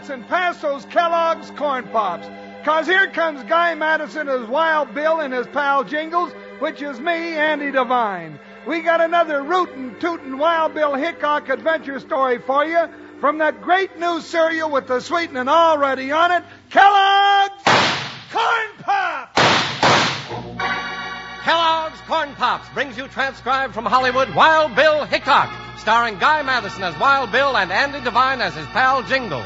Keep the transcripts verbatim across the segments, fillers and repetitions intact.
Madison, pass those Kellogg's Corn Pops. Cause here comes Guy Madison as Wild Bill and his pal Jingles, which is me, Andy Devine. We got another rootin', tootin' Wild Bill Hickok adventure story for you from that great new cereal with the sweetening already on it, Kellogg's Corn Pops! Kellogg's Corn Pops brings you transcribed from Hollywood Wild Bill Hickok, starring Guy Madison as Wild Bill and Andy Devine as his pal Jingles.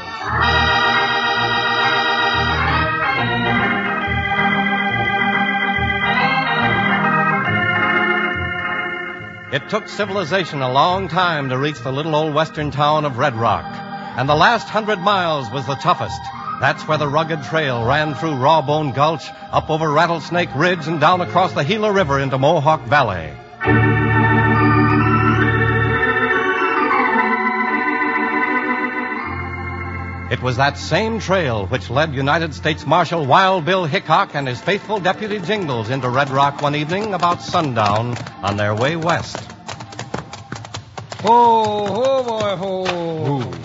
It took civilization a long time to reach the little old western town of Red Rock, and the last hundred miles was the toughest. That's where the rugged trail ran through Rawbone Gulch, up over Rattlesnake Ridge, and down across the Gila River into Mohawk Valley. It was that same trail which led United States Marshal Wild Bill Hickok and his faithful deputy Jingles into Red Rock one evening about sundown on their way west. Ho, ho, boy, ho. Ooh.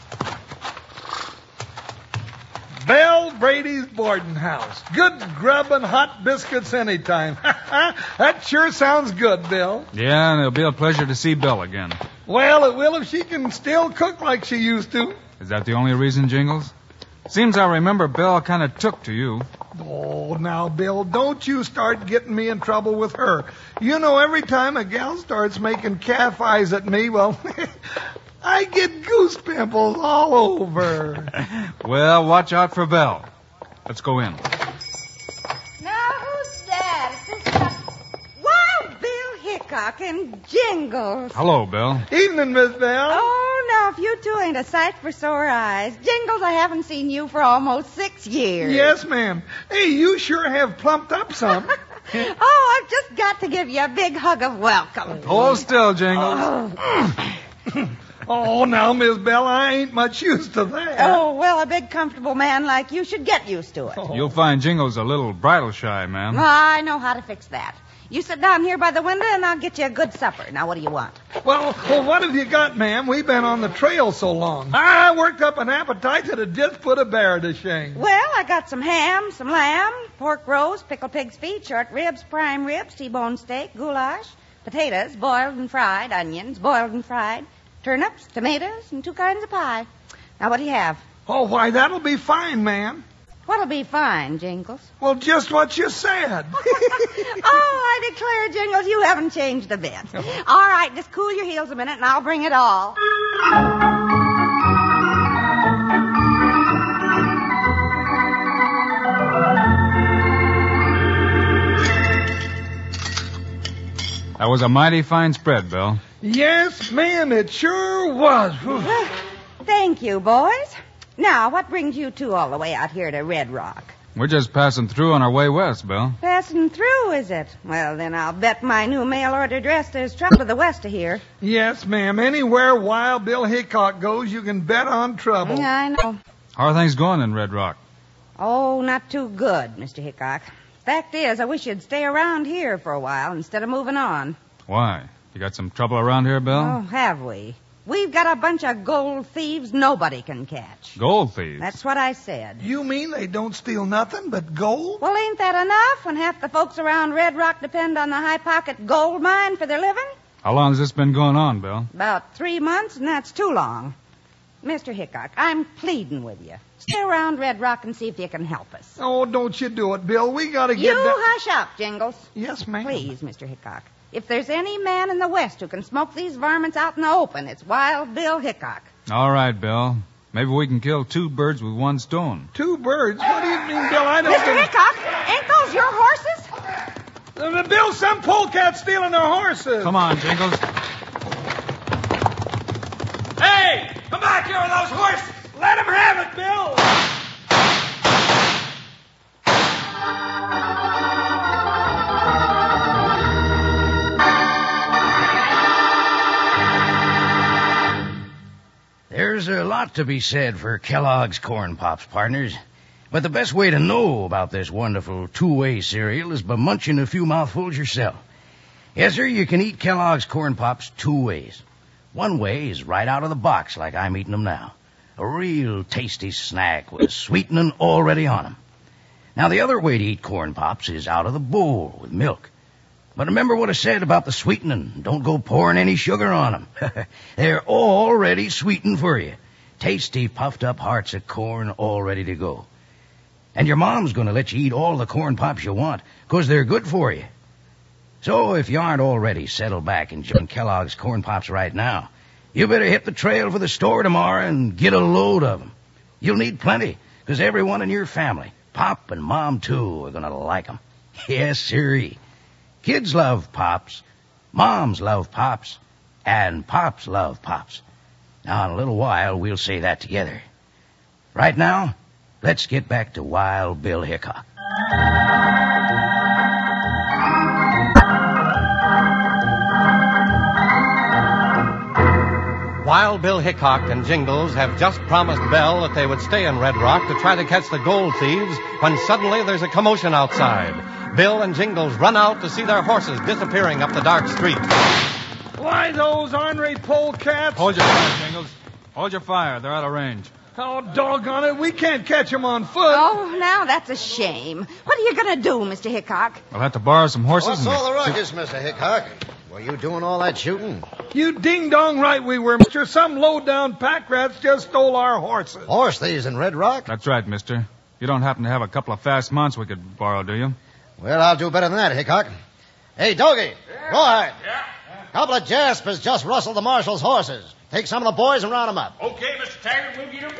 Belle Brady's boarding house. Good grub and hot biscuits anytime. That sure sounds good, Bill. Yeah, and it'll be a pleasure to see Bill again. Well, it will if she can still cook like she used to. Is that the only reason, Jingles? Seems I remember Bill kind of took to you. Oh, now, Bill, don't you start getting me in trouble with her. You know, every time a gal starts making calf eyes at me, well, I get goose pimples all over. Well, watch out for Bill. Let's go in. Now, who's that? Is this uh, Wild Bill Hickok and Jingles? Hello, Bill. Evening, Miss Belle. Oh, no, if you two ain't a sight for sore eyes. Jingles, I haven't seen you for almost six years. Yes, ma'am. Hey, you sure have plumped up some. Oh, I've just got to give you a big hug of welcome. Hold still, Jingles. Oh. Oh, now, Miss Belle, I ain't much used to that. Oh, well, a big, comfortable man like you should get used to it. Oh. You'll find Jingles a little bridle shy, ma'am. I know how to fix that. You sit down here by the window, and I'll get you a good supper. Now, what do you want? Well, well, what have you got, ma'am? We've been on the trail so long. I worked up an appetite that'd just put a bear to shame. Well, I got some ham, some lamb, pork roast, pickled pig's feet, short ribs, prime ribs, T-bone steak, goulash, potatoes, boiled and fried, onions, boiled and fried, turnips, tomatoes, and two kinds of pie. Now, what do you have? Oh, why, that'll be fine, ma'am. What'll be fine, Jingles? Well, just what you said. Oh, I declare, Jingles, you haven't changed a bit. All right, just cool your heels a minute, and I'll bring it all. That was a mighty fine spread, Bill. Yes, ma'am, it sure was. Thank you, boys. Now, what brings you two all the way out here to Red Rock? We're just passing through on our way west, Bill. Passing through, is it? Well, then I'll bet my new mail order dress there's trouble to the west of here. Yes, ma'am. Anywhere Wild Bill Hickok goes, you can bet on trouble. I know. How are things going in Red Rock? Oh, not too good, Mister Hickok. Fact is, I wish you'd stay around here for a while instead of moving on. Why? You got some trouble around here, Bill? Oh, have we? We've got a bunch of gold thieves nobody can catch. Gold thieves? That's what I said. You mean they don't steal nothing but gold? Well, ain't that enough when half the folks around Red Rock depend on the high-pocket gold mine for their living? How long has this been going on, Bill? About three months, and that's too long. Mister Hickok, I'm pleading with you. Stay around Red Rock and see if you can help us. Oh, don't you do it, Bill. We gotta get You down. hush up, Jingles. Yes, ma'am. Please, Mister Hickok. If there's any man in the West who can smoke these varmints out in the open, it's Wild Bill Hickok. All right, Bill. Maybe we can kill two birds with one stone. Two birds? What do you mean, Bill? I don't Mister think... Hickok, ain't those your horses? Uh, Bill, some polecat's stealing our horses. Come on, Jingles. Hey! Come back here with those horses! Let him have it, Bill. There's a lot to be said for Kellogg's Corn Pops, partners. But the best way to know about this wonderful two-way cereal is by munching a few mouthfuls yourself. Yes, sir, you can eat Kellogg's Corn Pops two ways. One way is right out of the box like I'm eating them now. A real tasty snack with sweetening already on 'em. Now, the other way to eat corn pops is out of the bowl with milk. But remember what I said about the sweetening. Don't go pouring any sugar on 'em. They're already sweetened for you. Tasty, puffed-up hearts of corn all ready to go. And your mom's going to let you eat all the corn pops you want, 'cause they're good for you. So if you aren't already settled back enjoying Kellogg's corn pops right now, you better hit the trail for the store tomorrow and get a load of 'em. You'll need plenty, 'cause everyone in your family, Pop and Mom too, are going to like 'em. Yes, sirree. Kids love Pops, Moms love Pops, and Pops love Pops. Now, in a little while, we'll say that together. Right now, let's get back to Wild Bill Hickok. Wild Bill Hickok and Jingles have just promised Belle that they would stay in Red Rock to try to catch the gold thieves when suddenly there's a commotion outside. Bill and Jingles run out to see their horses disappearing up the dark street. Why, those ornery polecats? Hold your fire, Jingles. Hold your fire. They're out of range. Oh, doggone it. We can't catch them on foot. Oh, now that's a shame. What are you going to do, Mister Hickok? I'll have to borrow some horses. What's and... all the ruckus, Mister Hickok? Were you doing all that shooting? You ding-dong right we were, mister. Some low-down pack rats just stole our horses. Horse thieves in Red Rock? That's right, mister. You don't happen to have a couple of fast mounts we could borrow, do you? Well, I'll do better than that, Hickok. Hey, Doggy. Yeah. Rawhide. Yeah? Couple of Jaspers just rustled the marshal's horses. Take some of the boys and round them up. Okay, Mister Taggart, we'll get him.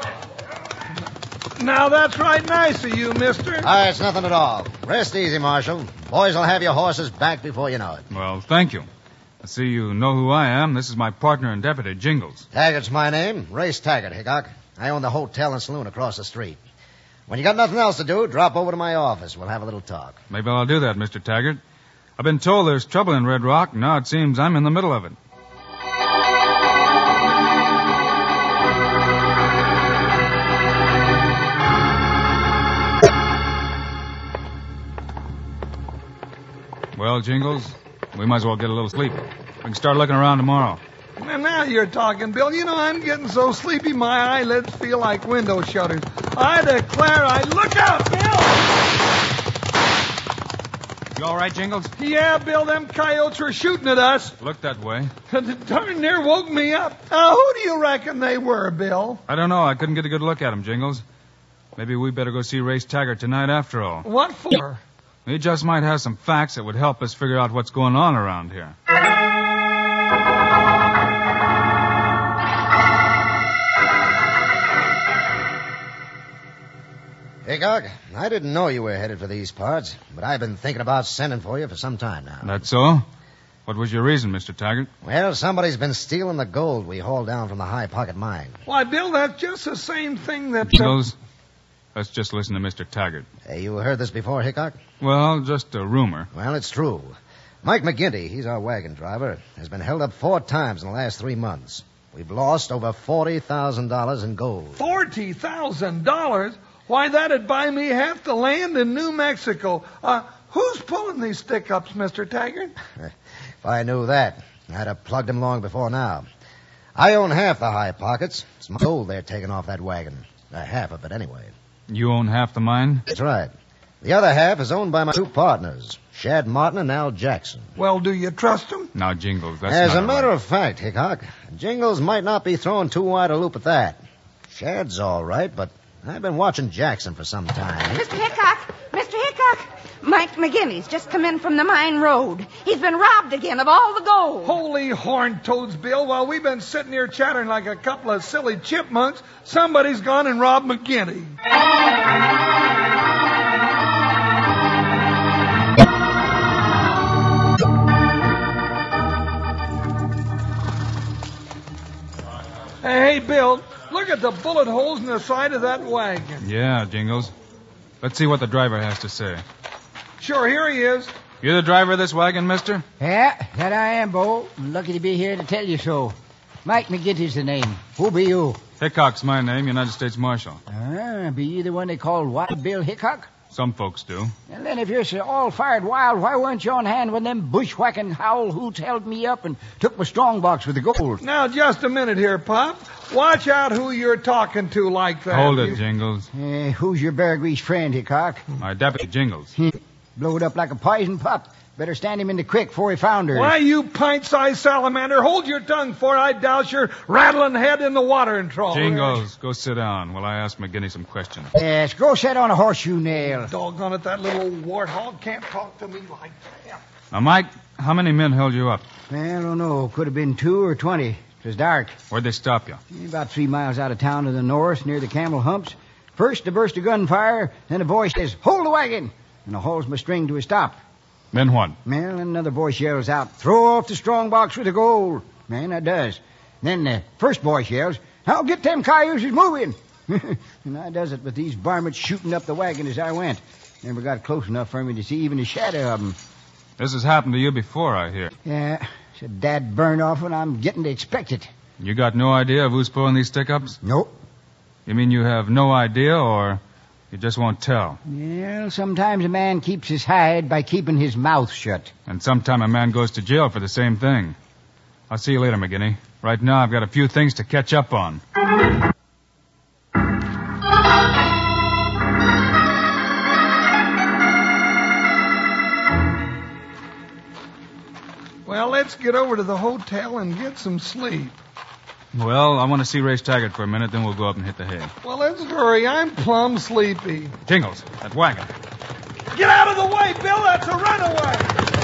Now, that's right nice of you, mister. Ah, it's nothing at all. Rest easy, Marshal. Boys will have your horses back before you know it. Well, thank you. I see you know who I am. This is my partner and deputy, Jingles. Taggart's my name. Race Taggart, Hickok. I own the hotel and saloon across the street. When you got nothing else to do, drop over to my office. We'll have a little talk. Maybe I'll do that, Mister Taggart. I've been told there's trouble in Red Rock, and now it seems I'm in the middle of it. Well, Jingles, we might as well get a little sleep. We can start looking around tomorrow. And now you're talking, Bill. You know, I'm getting so sleepy my eyelids feel like window shutters. I declare I... Look out, Bill! You all right, Jingles? Yeah, Bill, them coyotes were shooting at us. Look that way. Darn near woke me up. Now, who do you reckon they were, Bill? I don't know. I couldn't get a good look at them, Jingles. Maybe we better go see Race Taggart tonight after all. What for? He just might have some facts that would help us figure out what's going on around here. Hickok, I didn't know you were headed for these parts, but I've been thinking about sending for you for some time now. That's so? What was your reason, Mister Taggart? Well, somebody's been stealing the gold we hauled down from the High Pocket mine. Why, Bill, that's just the same thing that... Jingles, let's just listen to Mister Taggart. Hey, you heard this before, Hickok? Well, just a rumor. Well, it's true. Mike McGinty, he's our wagon driver, has been held up four times in the last three months. We've lost over forty thousand dollars in gold. forty thousand dollars? Why, that'd buy me half the land in New Mexico. Uh, who's pulling these stick-ups, Mister Taggart? If I knew that, I'd have plugged him long before now. I own half the High Pockets. It's my gold they're taking off that wagon. Uh, half of it, anyway. You own half the mine? That's right. The other half is owned by my two partners, Shad Martin and Al Jackson. Well, do you trust them? Now, Jingles, that's As not a matter right. of fact, Hickok, Jingles might not be throwing too wide a loop at that. Shad's all right, but I've been watching Jackson for some time. Mister Hickok! Mister Hickok! Mike McGinty's just come in from the mine road. He's been robbed again of all the gold. Holy horn toads, Bill. While we've been sitting here chattering like a couple of silly chipmunks, somebody's gone and robbed McGinty. Hey, Bill, look at the bullet holes in the side of that wagon. Yeah, Jingles. Let's see what the driver has to say. Sure, here he is. You the driver of this wagon, mister? Yeah, that I am, Bo. I'm lucky to be here to tell you so. Mike McGinty's the name. Who be you? Hickok's my name, United States Marshal. Ah, be you the one they call Wild Bill Hickok? Some folks do. And then if you're so all-fired wild, why weren't you on hand when them bushwhacking howl hoots held me up and took my strong box with the gold? Now, just a minute here, Pop. Watch out who you're talking to like that. Hold it, You- Jingles. Eh, who's your bear grease friend, Hickok? My deputy, Jingles. Blowed up like a poison pup. Better stand him in the creek before he founders. Why, you pint-sized salamander, hold your tongue, for I douse your rattling head in the watering trough. Jingles, go sit down while I ask McGinney some questions. Yes, go sit on a horseshoe nail. Doggone it, that little warthog can't talk to me like that. Now, Mike, how many men held you up? Well, I don't know. Could have been two or twenty. It was dark. Where'd they stop you? About three miles out of town to the north, near the Camel Humps. First, a burst of gunfire, then a voice says, "Hold the wagon!" And I hauls my string to a stop. Then what? Well, then another voice yells out, "Throw off the strong box with the gold." Man, that does. Then the first voice yells, "I'll get them cayuses moving." And I does it with these varmints shooting up the wagon as I went. Never got close enough for me to see even a shadow of them. This has happened to you before, I hear. Yeah, it's a dad burn off when I'm getting to expect it. You got no idea of who's pulling these stick-ups? Nope. You mean you have no idea, or you just won't tell? Well, sometimes a man keeps his hide by keeping his mouth shut. And sometime a man goes to jail for the same thing. I'll see you later, McGinney. Right now, I've got a few things to catch up on. Well, let's get over to the hotel and get some sleep. Well, I want to see Ray Taggart for a minute, then we'll go up and hit the hay. Well, let's hurry. I'm plumb sleepy. Jingles, that wagon. Get out of the way, Bill. That's a runaway.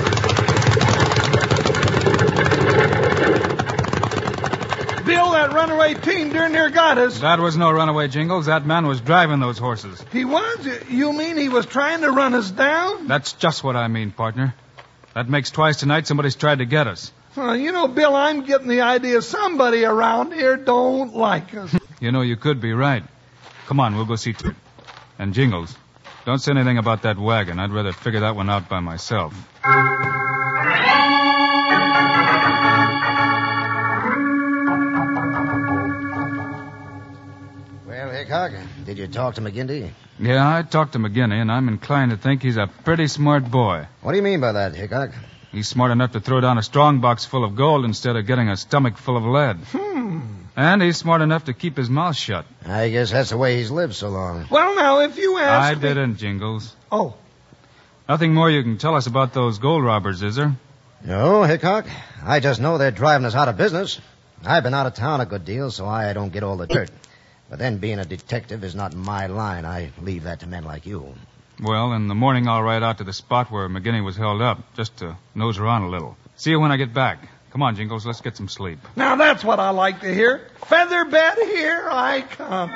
Bill, that runaway team darn near got us. That was no runaway, Jingles. That man was driving those horses. He was? You mean he was trying to run us down? That's just what I mean, partner. That makes twice tonight somebody's tried to get us. Well, you know, Bill, I'm getting the idea somebody around here don't like us. You know, you could be right. Come on, we'll go see to it. And Jingles, don't say anything about that wagon. I'd rather figure that one out by myself. Well, Hickok, did you talk to McGinty? Yeah, I talked to McGinney, and I'm inclined to think he's a pretty smart boy. What do you mean by that, Hickok? He's smart enough to throw down a strong box full of gold instead of getting a stomach full of lead. Hmm. And he's smart enough to keep his mouth shut. I guess that's the way he's lived so long. Well, now, if you ask I me... didn't, Jingles. Oh. Nothing more you can tell us about those gold robbers, is there? No, Hickok. I just know they're driving us out of business. I've been out of town a good deal, so I don't get all the dirt. But then being a detective is not my line. I leave that to men like you. Well, in the morning I'll ride out to the spot where McGinney was held up, just to nose around a little. See you when I get back. Come on, Jingles, let's get some sleep. Now that's what I like to hear. Feather bed, here I come.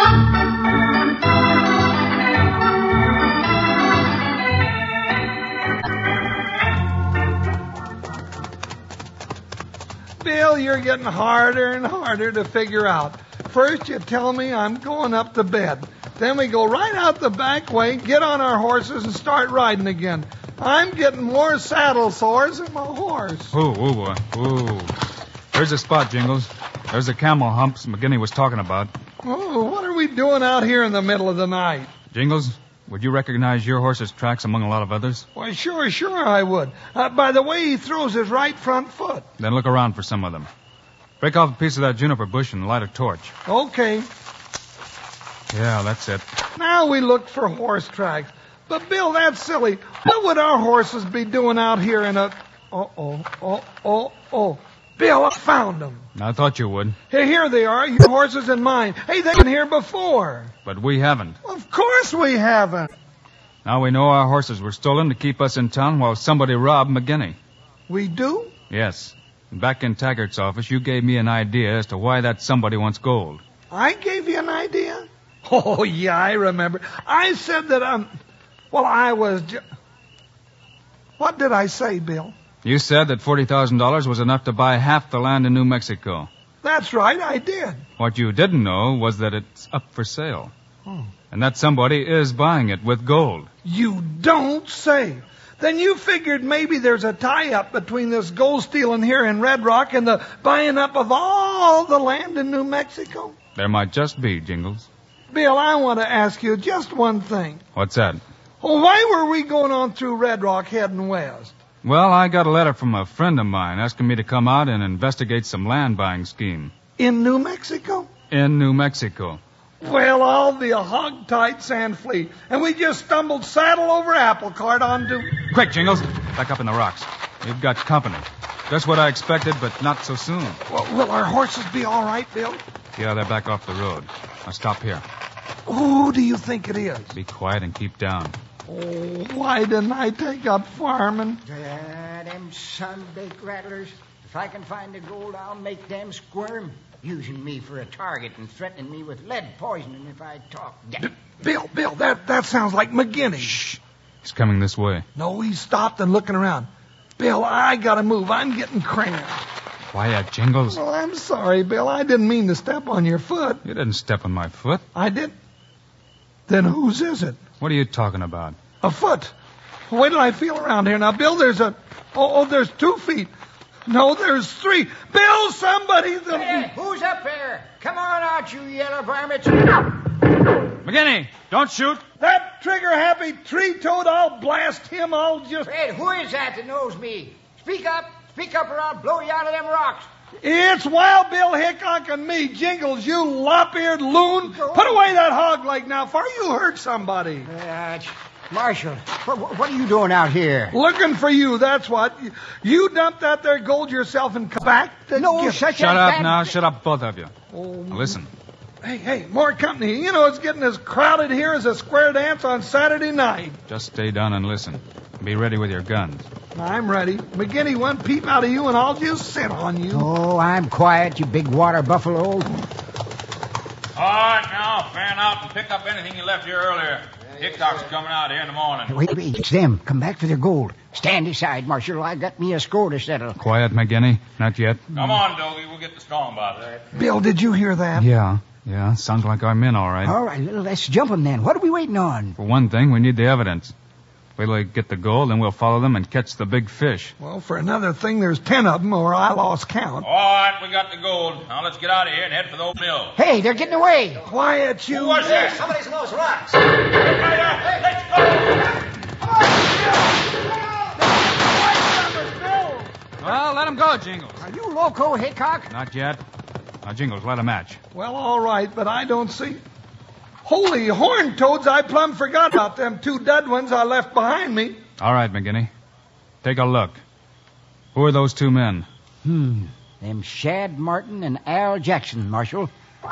Bill, you're getting harder and harder to figure out. First you tell me I'm going up to bed. Then we go right out the back way, get on our horses, and start riding again. I'm getting more saddle sores than my horse. Ooh, ooh, boy. Ooh. There's the spot, Jingles. There's the camel humps McGinney was talking about. Oh, what are we doing out here in the middle of the night? Jingles, would you recognize your horse's tracks among a lot of others? Why, sure, sure I would. Uh, by the way he throws his right front foot. Then look around for some of them. Break off a piece of that juniper bush and light a torch. Okay. Yeah, that's it. Now we look for horse tracks. But, Bill, that's silly. What would our horses be doing out here in a... Uh-oh, oh, oh, oh. Bill, I found them. I thought you would. Hey, here they are, your horses and mine. Hey, they've been here before. But we haven't. Of course we haven't. Now we know our horses were stolen to keep us in town while somebody robbed McGinney. We do? Yes. Back in Taggart's office, you gave me an idea as to why that somebody wants gold. I gave you an idea? Oh, yeah, I remember. I said that, um... Well, I was ju- What did I say, Bill? You said that forty thousand dollars was enough to buy half the land in New Mexico. That's right, I did. What you didn't know was that it's up for sale. Oh. And that somebody is buying it with gold. You don't say. Then you figured maybe there's a tie-up between this gold stealing here in Red Rock and the buying up of all the land in New Mexico? There might just be, Jingles. Bill, I want to ask you just one thing. What's that? Well, why were we going on through Red Rock heading west? Well, I got a letter from a friend of mine asking me to come out and investigate some land buying scheme. In New Mexico? In New Mexico. Well, I'll be a hog-tight sand flea. And we just stumbled saddle over apple cart onto... Quick, Jingles. Back up in the rocks. We've got company. Just what I expected, but not so soon. Well, will our horses be all right, Bill? Yeah, they're back off the road. Now stop here. Who do you think it is? Be quiet and keep down. Oh, why didn't I take up farming? Ah, them sun-baked rattlers. If I can find the gold, I'll make them squirm. Using me for a target and threatening me with lead poisoning if I talk. D- Bill, Bill, that, that sounds like McGinty. Shh. He's coming this way. No, he stopped and looking around. Bill, I gotta move. I'm getting cramped. Quiet, Jingles. Well, I'm sorry, Bill. I didn't mean to step on your foot. You didn't step on my foot. I did? Then whose is it? What are you talking about? A foot. Wait till I feel around here. Now, Bill, there's a... Oh, oh there's two feet. No, there's three. Bill, somebody... The... Hey, who's up there? Come on out, you yellow varmints. McGinty, don't shoot. That trigger-happy tree-toad, I'll blast him. I'll just... Fred, who is that that knows me? Speak up. Speak up or I'll blow you out of them rocks. It's Wild Bill Hickok and me, Jingles, you lop-eared loon. Put away that hog leg now, for you hurt somebody. Uh, Marshal, what, what are you doing out here? Looking for you, that's what. You dumped that there gold yourself and come back to No, get... such Shut a up bad... now. Shut up, both of you. Oh. Now listen. Hey, hey, more company. You know, it's getting as crowded here as a square dance on Saturday night. Just stay down and listen. Be ready with your guns. I'm ready. McGinty, one peep out of you and I'll just sit on you. Oh, I'm quiet, you big water buffalo. All right, now, fan out and pick up anything you left here earlier. Hickok's coming out here in the morning. Wait, wait, it's them. Come back for their gold. Stand aside, Marshal. I got me a score to settle. Quiet, McGinty. Not yet. Come on, Doggy. We'll get the strong box. Bill, did you hear that? Yeah, yeah. Sounds like our men, all right. All right, let's jump them then. What are we waiting on? For one thing, we need the evidence. Wait till they get the gold, then we'll follow them and catch the big fish. Well, for another thing, there's ten of them, or I lost count. All right, we got the gold. Now let's get out of here and head for the old mill. Hey, they're getting away. Quiet, you. Who was this? Somebody's in those rocks. Let's go! Well, let him go, Jingles. Are you loco, Hickok? Not yet. Now, Jingles, light a match. Well, all right, but I don't see... Holy horn toads, I plumb forgot about them two dead ones I left behind me. All right, McGinty. Take a look. Who are those two men? Hmm. Them Shad Martin and Al Jackson, Marshal.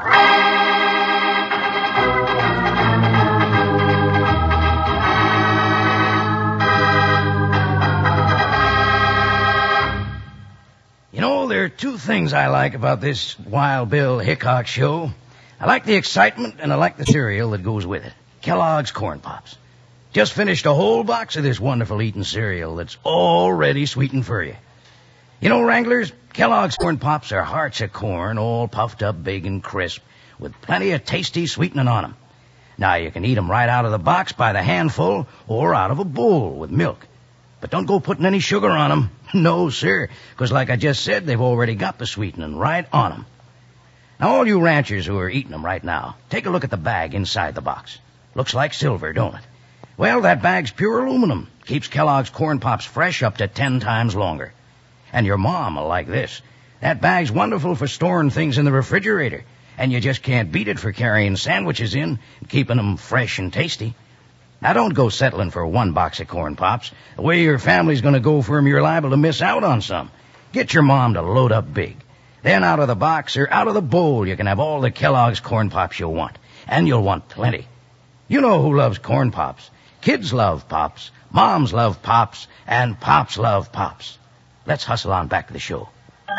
You know, there are two things I like about this Wild Bill Hickok show. I like the excitement, and I like the cereal that goes with it. Kellogg's Corn Pops. Just finished a whole box of this wonderful eating cereal that's already sweetened for you. You know, Wranglers, Kellogg's Corn Pops are hearts of corn, all puffed up big and crisp, with plenty of tasty sweetening on them. Now, you can eat them right out of the box by the handful or out of a bowl with milk. But don't go putting any sugar on them. No, sir, because like I just said, they've already got the sweetening right on them. Now, all you ranchers who are eating them right now, take a look at the bag inside the box. Looks like silver, don't it? Well, that bag's pure aluminum. Keeps Kellogg's Corn Pops fresh up to ten times longer. And your mom will like this. That bag's wonderful for storing things in the refrigerator, and you just can't beat it for carrying sandwiches in and keeping them fresh and tasty. Now, don't go settling for one box of Corn Pops. The way your family's going to go for 'em, you're liable to miss out on some. Get your mom to load up big. Then out of the box or out of the bowl, you can have all the Kellogg's Corn Pops you'll want. And you'll want plenty. You know who loves Corn Pops. Kids love Pops, moms love Pops, and Pops love Pops. Let's hustle on back to the show.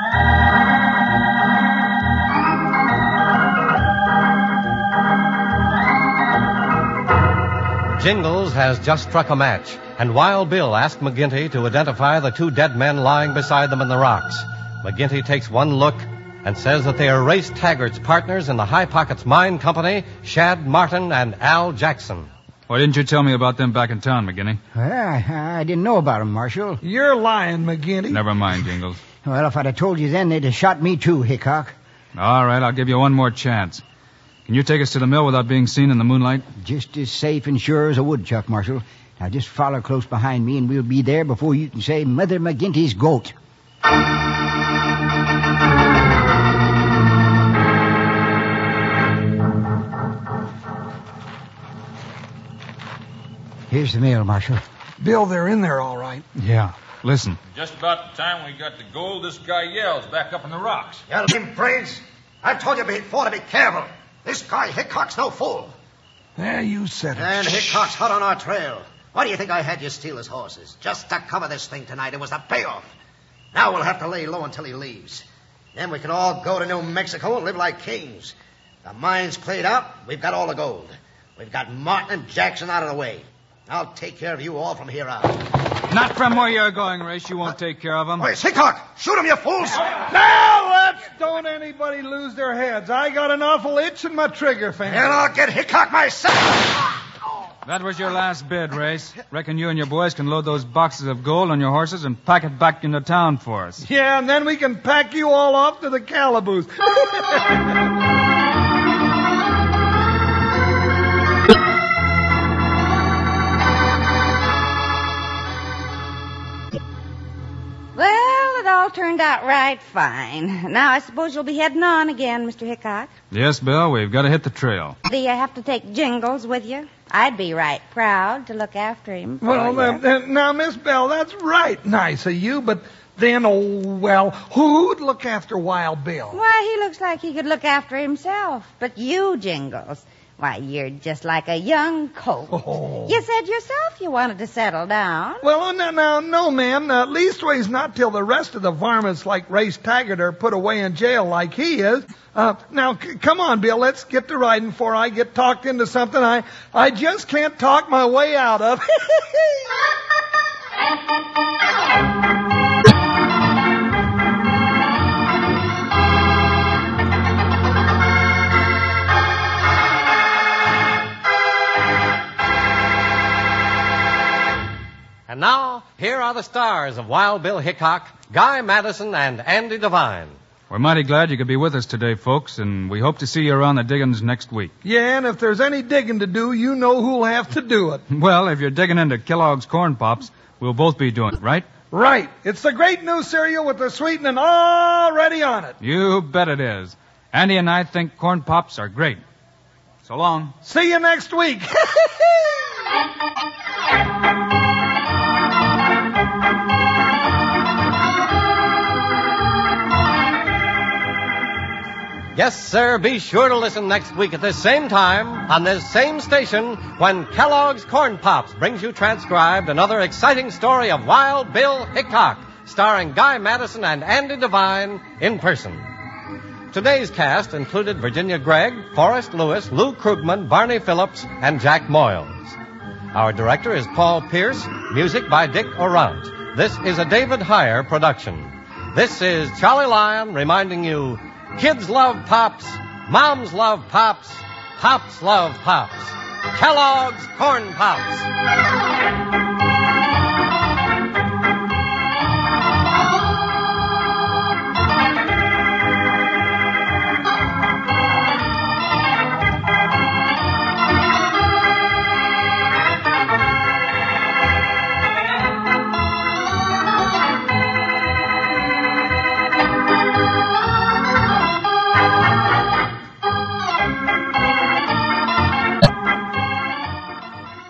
Jingles has just struck a match, and Wild Bill asked McGinty to identify the two dead men lying beside them in the rocks. McGinty takes one look and says that they are Race Taggart's partners in the High Pockets Mine Company, Shad Martin and Al Jackson. Why didn't you tell me about them back in town, McGinty? Well, I, I didn't know about them, Marshal. You're lying, McGinty. Never mind, Jingles. Well, if I'd have told you then, they'd have shot me too, Hickok. All right, I'll give you one more chance. Can you take us to the mill without being seen in the moonlight? Just as safe and sure as a woodchuck, Marshal. Now just follow close behind me, and we'll be there before you can say Mother McGinty's goat. Here's the mail, Marshal. Bill, they're in there all right. Yeah. Listen. Just about the time we got the gold, this guy yells back up in the rocks. You lame brains. I told you before to be careful. This guy Hickok's no fool. Yeah, you said it. And Hickok's hot on our trail. Why do you think I had you steal his horses? Just to cover this thing tonight. It was the payoff. Now we'll have to lay low until he leaves. Then we can all go to New Mexico and live like kings. The mine's cleared out. We've got all the gold. We've got Martin and Jackson out of the way. I'll take care of you all from here out. Not from where you're going, Race. You won't take care of them. Where's Hickok? Shoot him, you fools! Now let's don't anybody lose their heads. I got an awful itch in my trigger finger. And I'll get Hickok myself. That was your last bid, Race. Reckon you and your boys can load those boxes of gold on your horses and pack it back into town for us. Yeah, and then we can pack you all off to the calaboose. Well, it all turned out right fine. Now I suppose you'll be heading on again, Mister Hickok. Yes, Bill, we've got to hit the trail. Do you have to take Jingles with you? I'd be right proud to look after him. Well, uh, uh, now, Miss Bell, that's right nice of you, but then, oh, well, who'd look after Wild Bill? Why, he looks like he could look after himself. But you, Jingles, why, you're just like a young colt. Oh. You said yourself you wanted to settle down. Well, no, no, no, ma'am. Uh, leastways not till the rest of the varmints like Race Taggart are put away in jail like he is. Uh, now, c- come on, Bill, let's get to riding before I get talked into something I, I just can't talk my way out of. And now, here are the stars of Wild Bill Hickok, Guy Madison, and Andy Devine. We're mighty glad you could be with us today, folks, and we hope to see you around the diggings next week. Yeah, and if there's any digging to do, you know who'll have to do it. Well, if you're digging into Kellogg's Corn Pops, we'll both be doing it, right? Right. It's the great new cereal with the sweetening already on it. You bet it is. Andy and I think Corn Pops are great. So long. See you next week. Yes, sir, be sure to listen next week at this same time on this same station when Kellogg's Corn Pops brings you transcribed another exciting story of Wild Bill Hickok, starring Guy Madison and Andy Devine in person. Today's cast included Virginia Gregg, Forrest Lewis, Lou Krugman, Barney Phillips, and Jack Moyles. Our director is Paul Pierce, music by Dick Orant. This is a David Heyer production. This is Charlie Lyon reminding you, kids love Pops, moms love Pops, Pops love Pops. Kellogg's Corn Pops.